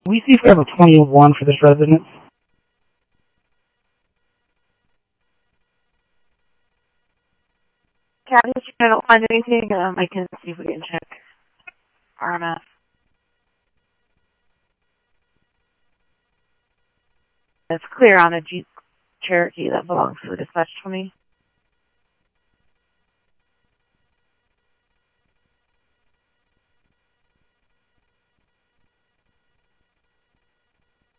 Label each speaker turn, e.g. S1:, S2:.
S1: we see if we have a 21 for this residence?
S2: Kathy, if I don't find anything, I can see if we can check RMF. It's clear on a Jeep Cherokee that belongs to the dispatch 20.